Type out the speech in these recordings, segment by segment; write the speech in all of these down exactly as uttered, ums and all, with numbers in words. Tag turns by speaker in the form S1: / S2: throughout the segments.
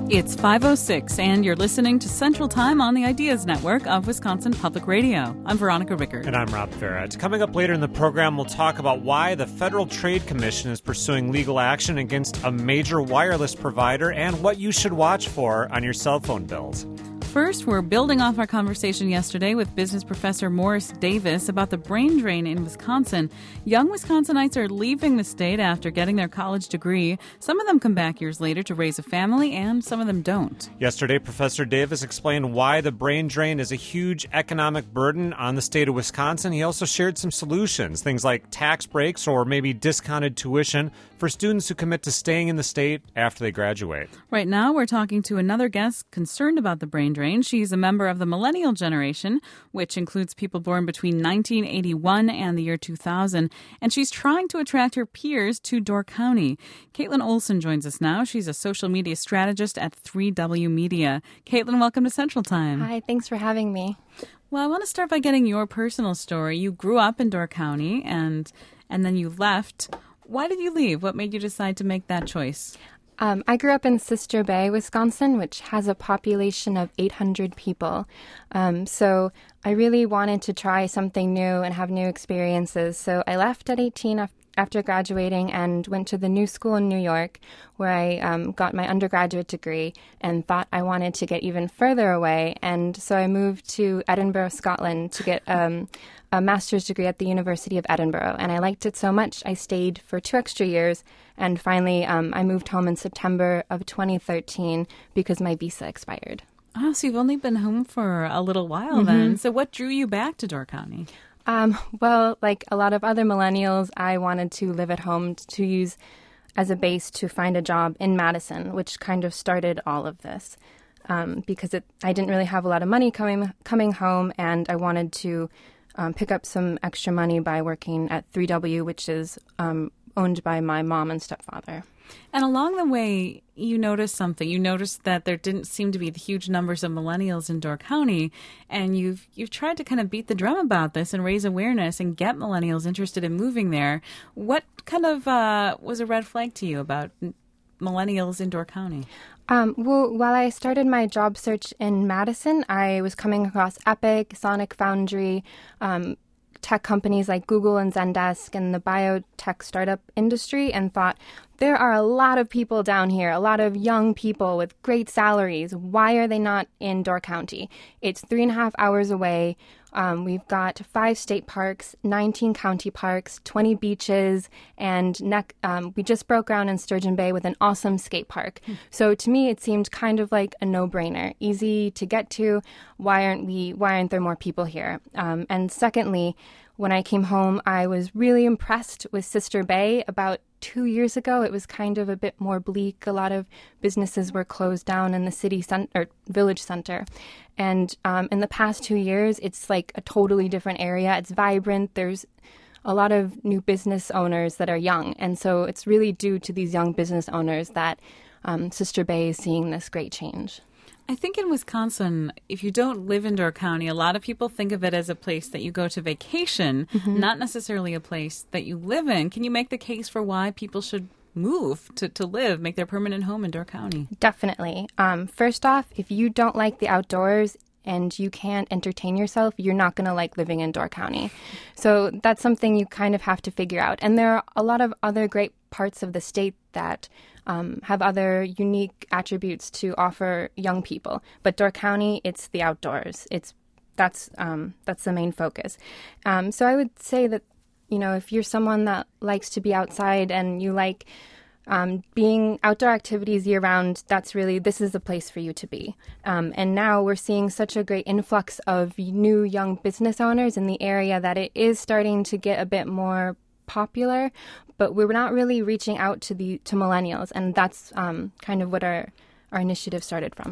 S1: It's five oh six, and you're listening to Central Time on the Ideas Network of Wisconsin Public Radio. I'm Veronica Rickard.
S2: And I'm Rob Farrett. Coming up later in the program, we'll talk about why the Federal Trade Commission is pursuing legal action against a major wireless provider and what you should watch for on your cell phone bills.
S1: First, we're building off our conversation yesterday with business professor Morris Davis about the brain drain in Wisconsin. Young Wisconsinites are leaving the state after getting their college degree. Some of them come back years later to raise a family, and some of them don't.
S2: Yesterday, Professor Davis explained why the brain drain is a huge economic burden on the state of Wisconsin. He also shared some solutions, things like tax breaks or maybe discounted tuition for students who commit to staying in the state after they graduate.
S1: Right now, we're talking to another guest concerned about the brain drain. She's a member of the millennial generation, which includes people born between nineteen eighty-one and the year two thousand, and she's trying to attract her peers to Door County. Caitlin Olson joins us now. She's a social media strategist at three W Media. Caitlin, welcome to Central Time.
S3: Hi, thanks for having me.
S1: Well, I want to start by getting your personal story. You grew up in Door County, and and then you left. Why did you leave? What made you decide to make that choice?
S3: Um, I grew up in Sister Bay, Wisconsin, which has a population of eight hundred people. Um, so I really wanted to try something new and have new experiences. So I left at eighteen af- after graduating and went to the New School in New York, where I um, got my undergraduate degree and thought I wanted to get even further away. And so I moved to Edinburgh, Scotland to get um, a master's degree at the University of Edinburgh. And I liked it so much, I stayed for two extra years. And finally, um, I moved home in September of twenty thirteen because my visa expired.
S1: Oh, so you've only been home for a little while
S3: Mm-hmm.
S1: then. So what drew you back to Door County?
S3: Um, well, like a lot of other millennials, I wanted to live at home to use as a base to find a job in Madison, which kind of started all of this. Um, because it, I didn't really have a lot of money coming coming home, and I wanted to um, pick up some extra money by working at three W, which is um, owned by my mom and stepfather.
S1: And along the way, you noticed something. You noticed that there didn't seem to be the huge numbers of millennials in Door County, and you've you've tried to kind of beat the drum about this and raise awareness and get millennials interested in moving there. What kind of uh, was a red flag to you about millennials in Door County?
S3: Um, well, while I started my job search in Madison, I was coming across Epic, Sonic Foundry, um, tech companies like Google and Zendesk and the biotech startup industry, and thought, there are a lot of people down here, a lot of young people with great salaries. Why are they not in Door County? It's three and a half hours away. Um, we've got five state parks, nineteen county parks, twenty beaches, and ne- um, we just broke ground in Sturgeon Bay with an awesome skate park. Hmm. So to me, it seemed kind of like a no-brainer, easy to get to. Why aren't we? Why aren't there more people here? Um, and secondly, when I came home, I was really impressed with Sister Bay. About two years ago, it was kind of a bit more bleak. A lot of businesses were closed down in the city center, or village center. And um, in the past two years, it's like a totally different area. It's vibrant. There's a lot of new business owners that are young. And so it's really due to these young business owners that um, Sister Bay is seeing this great change.
S1: I think in Wisconsin, if you don't live in Door County, a lot of people think of it as a place that you go to vacation, mm-hmm. not necessarily a place that you live in. Can you make the case for why people should move to, to live, make their permanent home in Door County?
S3: Definitely. Um, first off, if you don't like the outdoors and you can't entertain yourself, you're not going to like living in Door County. So that's something you kind of have to figure out. And there are a lot of other great parts of the state that Um, have other unique attributes to offer young people. But Door County, it's the outdoors. It's that's um, that's the main focus. Um, so I would say that, you know, if you're someone that likes to be outside and you like um, being outdoor activities year round, that's really, this is the place for you to be. Um, and now we're seeing such a great influx of new young business owners in the area that it is starting to get a bit more popular, but we're not really reaching out to the to millennials, and that's um, kind of what our, our initiative started from.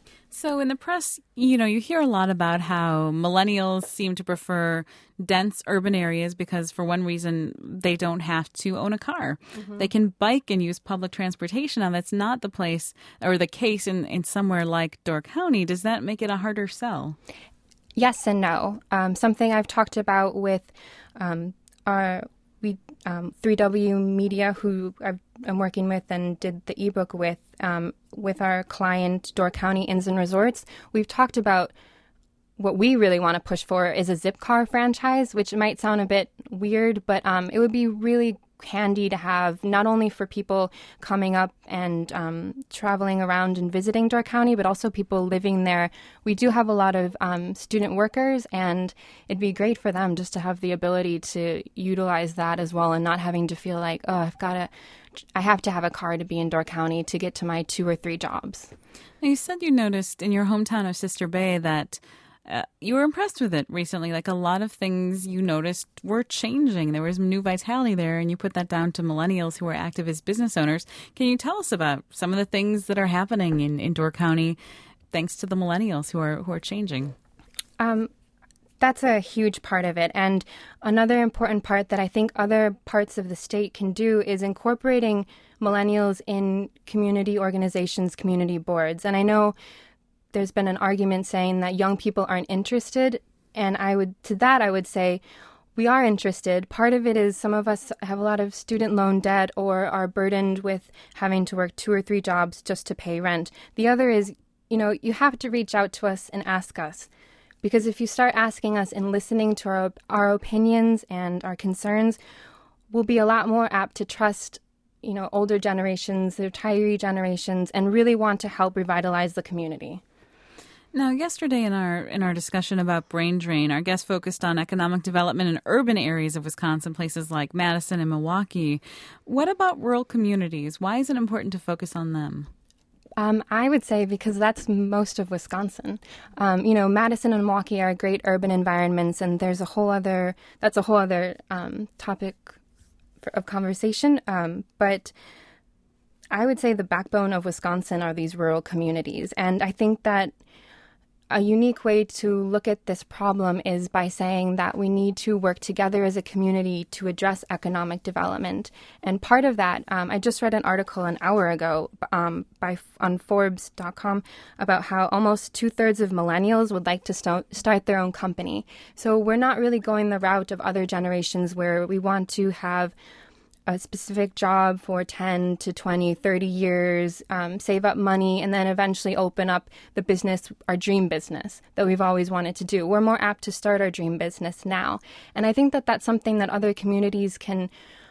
S1: So in the press, you know, you hear a lot about how millennials seem to prefer dense urban areas because for one reason, they don't have to own a car. Mm-hmm. They can bike and use public transportation. Now, that's not the place or the case in, in somewhere like Door County. Does that make it a harder sell?
S3: Yes and no. Um, something I've talked about with um, our we um, three W Media, who I've, I'm working with and did the ebook with, um, with our client, Door County Inns and Resorts, we've talked about what we really want to push for is a Zipcar franchise, which might sound a bit weird, but um, it would be really handy to have, not only for people coming up and um, traveling around and visiting Door County, but also people living there. We do have a lot of um, student workers, and it'd be great for them just to have the ability to utilize that as well, and not having to feel like, oh, I've got to, I have to have a car to be in Door County to get to my two or three jobs.
S1: Now, you said you noticed in your hometown of Sister Bay that Uh, you were impressed with it recently. Like, a lot of things you noticed were changing. There was new vitality there, and you put that down to millennials who are active as business owners. Can you tell us about some of the things that are happening in, in Door County thanks to the millennials who are who are changing?
S3: Um, that's a huge part of it. And another important part that I think other parts of the state can do is incorporating millennials in community organizations, community boards. And I know there's been an argument saying that young people aren't interested. And I would, to that, I would say we are interested. Part of it is some of us have a lot of student loan debt or are burdened with having to work two or three jobs just to pay rent. The other is, you know, you have to reach out to us and ask us. Because if you start asking us and listening to our, our opinions and our concerns, we'll be a lot more apt to trust, you know, older generations, the retiree generations, and really want to help revitalize the community.
S1: Now, yesterday in our in our discussion about brain drain, our guest focused on economic development in urban areas of Wisconsin, places like Madison and Milwaukee. What about rural communities? Why is it important to focus on them?
S3: Um, I would say because that's most of Wisconsin. Um, you know, Madison and Milwaukee are great urban environments, and there's a whole other, that's a whole other um, topic for, of conversation. Um, but I would say the backbone of Wisconsin are these rural communities. And I think that a unique way to look at this problem is by saying that we need to work together as a community to address economic development. And part of that, um, I just read an article an hour ago um, by on Forbes dot com about how almost two-thirds of millennials would like to st- start their own company. So we're not really going the route of other generations where we want to have a specific job for ten to twenty, thirty years, um, save up money, and then eventually open up the business, our dream business that we've always wanted to do. We're more apt to start our dream business now. And I think that that's something that other communities can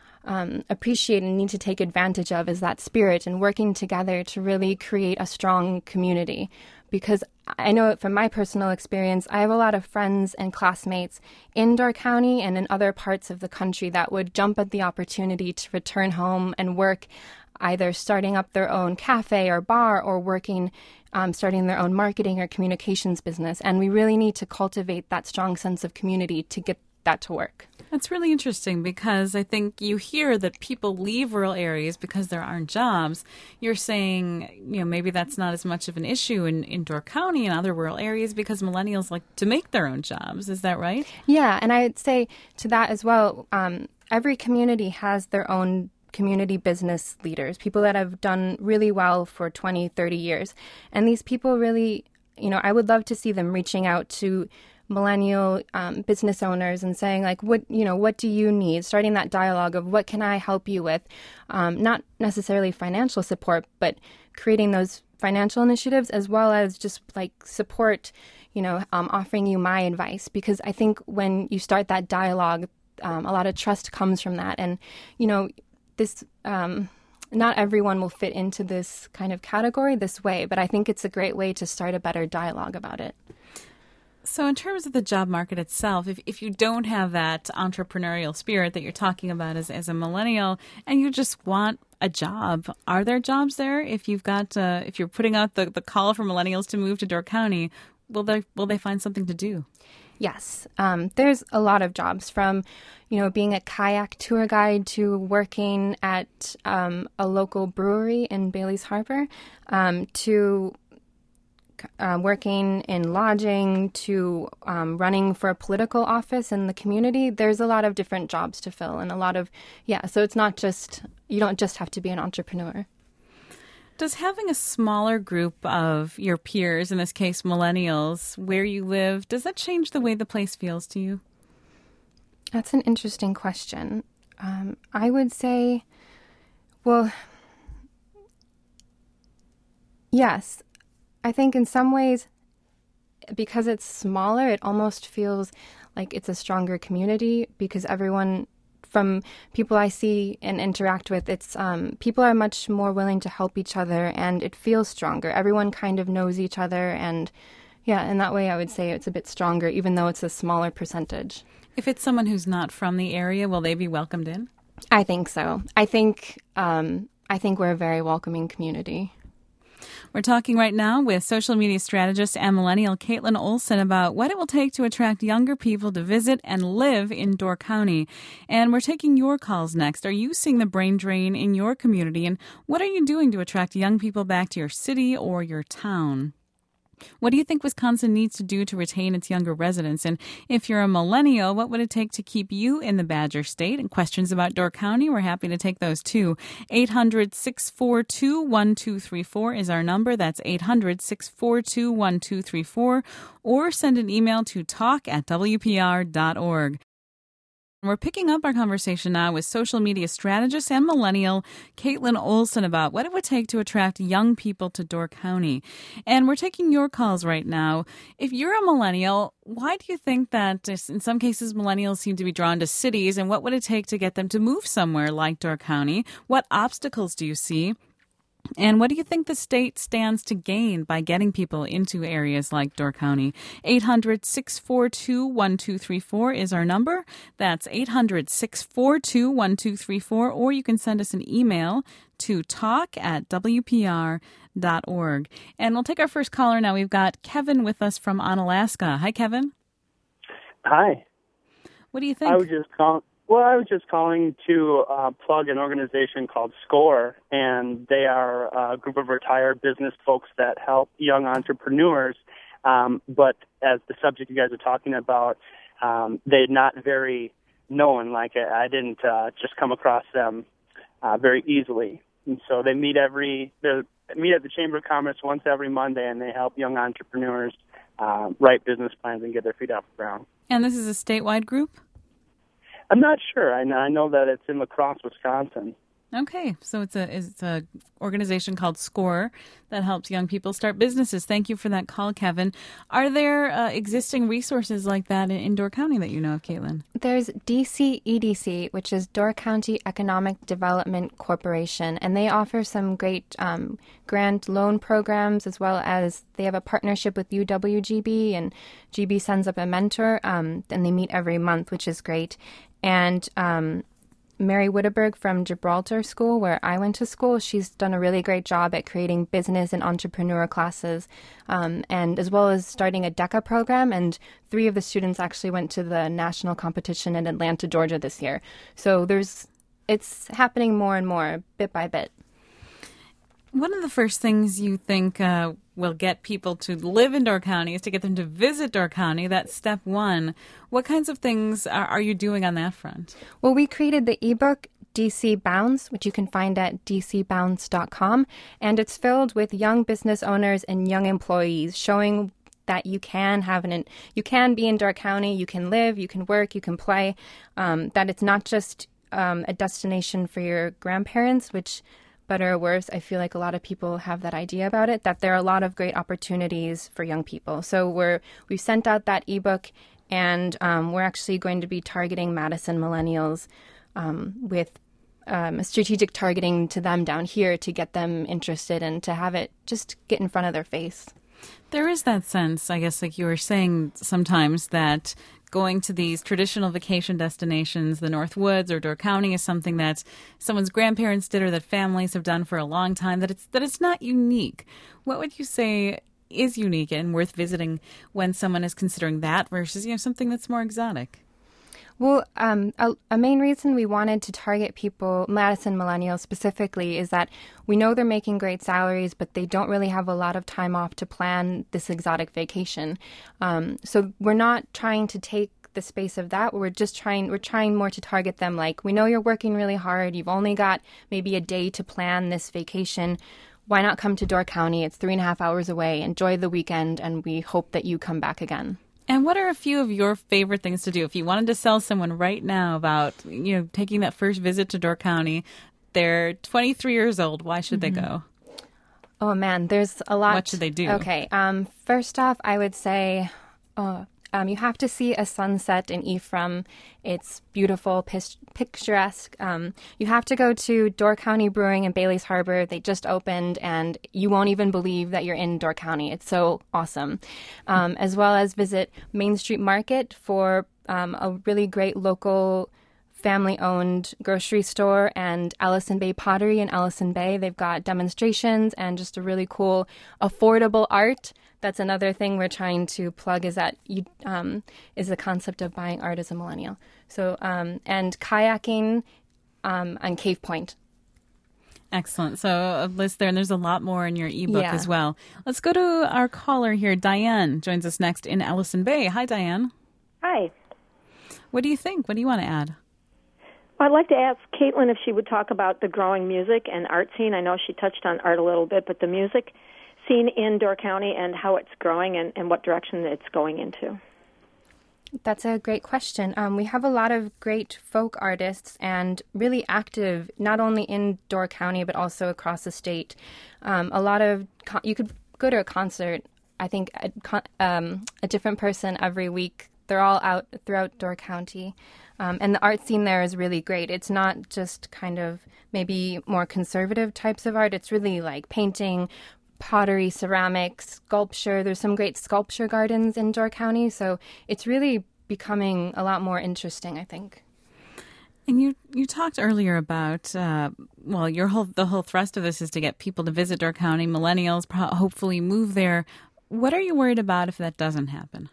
S3: um, appreciate and need to take advantage of, is that spirit and working together to really create a strong community. Because I know from my personal experience, I have a lot of friends and classmates in Door County and in other parts of the country that would jump at the opportunity to return home and work, either starting up their own cafe or bar or working, um, starting their own marketing or communications business. And we really need to cultivate that strong sense of community to get that to work.
S1: That's really interesting, because I think you hear that people leave rural areas because there aren't jobs. You're saying, you know, maybe that's not as much of an issue in, in Door County and other rural areas because millennials like to make their own jobs. Is that right?
S3: Yeah, and I'd say to that as well, um, every community has their own community business leaders, people that have done really well for twenty, thirty years. And these people really, you know, I would love to see them reaching out to millennial um, business owners and saying, like, what, you know, what do you need? Starting that dialogue of what can I help you with? Um, not necessarily financial support, but creating those financial initiatives as well as just like support, you know, um, offering you my advice. Because I think when you start that dialogue, um, a lot of trust comes from that. And, you know, this, um, not everyone will fit into this kind of category this way, but I think it's a great way to start a better dialogue about it.
S1: So in terms of the job market itself, if, if you don't have that entrepreneurial spirit that you're talking about as, as a millennial and you just want a job, are there jobs there? If you've got, uh, if you're putting out the, the call for millennials to move to Door County, will they, will they find something to do?
S3: Yes. Um, there's a lot of jobs, from, you know, being a kayak tour guide to working at um, a local brewery in Bailey's Harbor, um, to Uh, working in lodging, to um, running for a political office in the community. There's a lot of different jobs to fill, and a lot of, yeah, so it's not just, you don't just have to be an entrepreneur.
S1: Does having a smaller group of your peers, in this case millennials, where you live, does that change the way the place feels to you?
S3: That's an interesting question. Um, I would say, well, yes. I think in some ways, because it's smaller, it almost feels like it's a stronger community because everyone, from people I see and interact with, it's um, people are much more willing to help each other, and it feels stronger. Everyone kind of knows each other, and yeah, in that way I would say it's a bit stronger, even though it's a smaller percentage.
S1: If it's someone who's not from the area, will they be welcomed in?
S3: I think so. I think um, I think we're a very welcoming community.
S1: We're talking right now with social media strategist and millennial Caitlin Olson about what it will take to attract younger people to visit and live in Door County. And we're taking your calls next. Are you seeing the brain drain in your community? And what are you doing to attract young people back to your city or your town? What do you think Wisconsin needs to do to retain its younger residents? And if you're a millennial, what would it take to keep you in the Badger State? And questions about Door County, we're happy to take those too. eight hundred, six four two, one two three four is our number. That's eight hundred, six four two, one two three four. Or send an email to talk at w p r dot org. We're picking up our conversation now with social media strategist and millennial Caitlin Olson about what it would take to attract young people to Door County. And we're taking your calls right now. If you're a millennial, why do you think that in some cases millennials seem to be drawn to cities, and what would it take to get them to move somewhere like Door County? What obstacles do you see? And what do you think the state stands to gain by getting people into areas like Door County? eight hundred, six four two, one two three four is our number. That's eight hundred, six four two, one two three four. Or you can send us an email to talk at w p r dot org. And we'll take our first caller now. We've got Kevin with us from Onalaska. Hi, Kevin.
S4: Hi.
S1: What do you think?
S4: I was just calling. Well, I was just calling to uh, plug an organization called SCORE, and they are a group of retired business folks that help young entrepreneurs. Um, but as the subject you guys are talking about, um, they're not very known. Like I didn't uh, just come across them uh, very easily. And so they meet every they meet at the Chamber of Commerce once every Monday, and they help young entrepreneurs uh, write business plans and get their feet off the ground.
S1: And this is a statewide group?
S4: I'm not sure. I know, I know that it's in La Crosse, Wisconsin.
S1: Okay, so it's a it's a organization called SCORE that helps young people start businesses. Thank you for that call, Kevin. Are there uh, existing resources like that in, in Door County that you know of, Caitlin?
S3: There's D C E D C, which is Door County Economic Development Corporation, and they offer some great um, grant loan programs, as well as they have a partnership with U W G B, and G B sends up a mentor, um, and they meet every month, which is great. And um, Mary Witteberg from Gibraltar School, where I went to school, she's done a really great job at creating business and entrepreneur classes, um, and as well as starting a DECA program. And three of the students actually went to the national competition in Atlanta, Georgia this year. So there's, it's happening more and more, bit by bit.
S1: One of the first things you think uh, will get people to live in Door County is to get them to visit Door County. That's step one. What kinds of things are, are you doing on that front?
S3: Well, we created the ebook D C Bounce, which you can find at d c bounce dot com, and it's filled with young business owners and young employees showing that you can have an, you can be in Door County, you can live, you can work, you can play, um, that it's not just um, a destination for your grandparents, which better or worse, I feel like a lot of people have that idea about it, that there are a lot of great opportunities for young people. So we're, we've sent out that ebook, and um, we're actually going to be targeting Madison millennials um, with um, a strategic targeting to them down here to get them interested and to have it just get in front of their face.
S1: There is that sense, I guess, like you were saying sometimes, that going to these traditional vacation destinations, the North Woods or Door County, is something that someone's grandparents did or that families have done for a long time, that it's that it's not unique. What would you say is unique and worth visiting when someone is considering that versus, you know, something that's more exotic?
S3: Well, um, a, a main reason we wanted to target people, Madison millennials specifically, is that we know they're making great salaries, but they don't really have a lot of time off to plan this exotic vacation. Um, so we're not trying to take the space of that. We're just trying, we're trying more to target them. Like, we know you're working really hard. You've only got maybe a day to plan this vacation. Why not come to Door County? It's three and a half hours away. Enjoy the weekend, and we hope that you come back again.
S1: And what are a few of your favorite things to do? If you wanted to sell someone right now about, you know, taking that first visit to Door County, they're twenty-three years old. Why should mm-hmm. they go?
S3: Oh, man, there's a lot.
S1: What should they do?
S3: Okay. Um, first off, I would say uh, um, you have to see a sunset in Ephraim. It's beautiful, pis- picturesque. Um, you have to go to Door County Brewing in Bailey's Harbor. They just opened, and you won't even believe that you're in Door County. It's so awesome. Um, as well as visit Main Street Market for um, a really great local family-owned grocery store, and Allison Bay Pottery in Allison Bay. They've got demonstrations and just a really cool, affordable art. That's another thing we're trying to plug, is that you um, is the concept of buying art as a millennial. So um, and kayaking um, on Cave Point.
S1: Excellent. So a list there, and there's a lot more in your ebook
S3: yeah.
S1: as well. Let's go to our caller here. Diane joins us next in Allison Bay. Hi, Diane.
S5: Hi.
S1: What do you think? What do you want to add?
S5: I'd like to ask Caitlin if she would talk about the growing music and art scene. I know she touched on art a little bit, but the music scene in Door County and how it's growing and, and what direction it's going into.
S3: That's a great question. Um, we have a lot of great folk artists and really active, not only in Door County, but also across the state. Um, a lot of, con- you could go to a concert, I think a, con- um, a different person every week. They're all out throughout Door County. Um, and the art scene there is really great. It's not just kind of maybe more conservative types of art. It's really like painting, pottery, ceramics, sculpture. There's some great sculpture gardens in Door County. So it's really becoming a lot more interesting, I think.
S1: And you, you talked earlier about, uh, well, your whole the whole thrust of this is to get people to visit Door County, millennials, pro- hopefully move there. What are you worried about if that doesn't happen?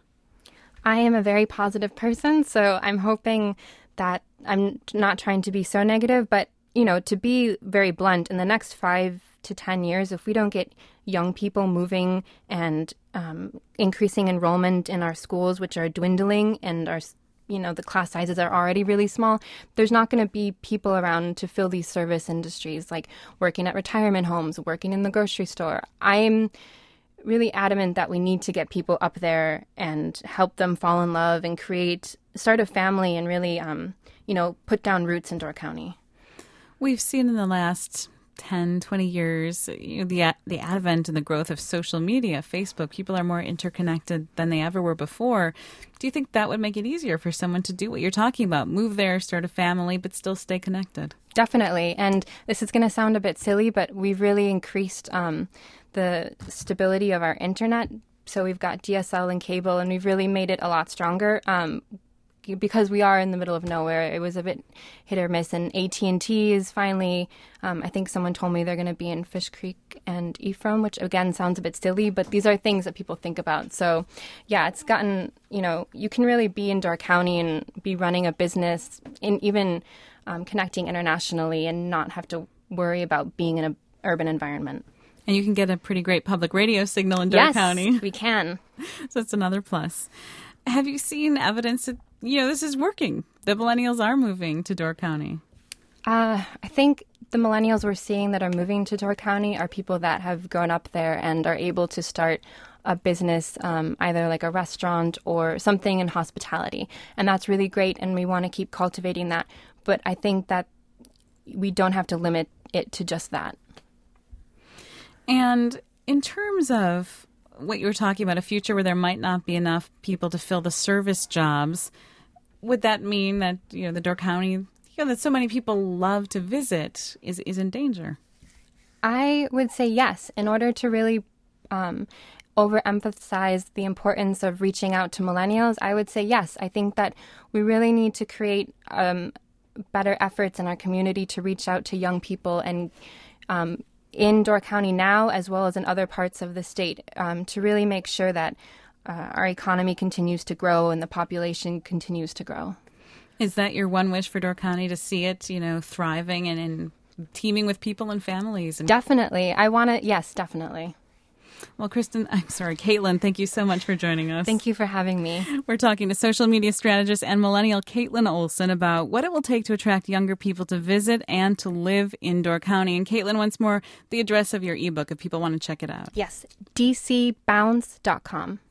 S3: I am a very positive person, so I'm hoping that I'm not trying to be so negative, but, you know, to be very blunt, in the next five to ten years, if we don't get young people moving and um, increasing enrollment in our schools, which are dwindling, and our, you know, the class sizes are already really small, there's not going to be people around to fill these service industries, like working at retirement homes, working in the grocery store. I'm really adamant that we need to get people up there and help them fall in love and create, start a family and really, um, you know, put down roots in Door County.
S1: We've seen in the last ten, twenty years, you know, the the advent and the growth of social media, Facebook. People are more interconnected than they ever were before. Do you think that would make it easier for someone to do what you're talking about, move there, start a family, but still stay connected?
S3: Definitely. And this is going to sound a bit silly, but we've really increased um, the stability of our internet. So we've got D S L and cable, and we've really made it a lot stronger. Um, because we are in the middle of nowhere, it was a bit hit or miss. And A T and T is finally, um, I think someone told me they're going to be in Fish Creek and Ephraim, which again sounds a bit silly, but these are things that people think about. So yeah, it's gotten, you know, you can really be in Door County and be running a business, and even um, connecting internationally, and not have to worry about being in an urban environment.
S1: And you can get a pretty great public radio signal in Door
S3: yes,
S1: County.
S3: Yes, we can.
S1: So it's another plus. Have you seen evidence that, you know, this is working? The millennials are moving to Door County.
S3: Uh, I think the millennials we're seeing that are moving to Door County are people that have grown up there and are able to start a business, um, either like a restaurant or something in hospitality. And that's really great, and we want to keep cultivating that. But I think that we don't have to limit it to just that.
S1: And in terms of what you were talking about, a future where there might not be enough people to fill the service jobs, would that mean that, you know, the Door County, you know, that so many people love to visit is, is in danger?
S3: I would say yes. In order to really um, overemphasize the importance of reaching out to millennials, I would say yes. I think that we really need to create um, better efforts in our community to reach out to young people, and um, in Door County now, as well as in other parts of the state, um, to really make sure that uh, our economy continues to grow and the population continues to grow.
S1: Is that your one wish for Door County, to see it, you know, thriving and, and teeming with people and families? And-
S3: definitely. I want to, yes, definitely.
S1: Well, Kristen, I'm sorry, Caitlin, thank you so much for joining us.
S3: Thank you for having me.
S1: We're talking to social media strategist and millennial Caitlin Olson about what it will take to attract younger people to visit and to live in Door County. And Caitlin, once more, the address of your ebook if people want to check it out.
S3: Yes, d c bounce dot com.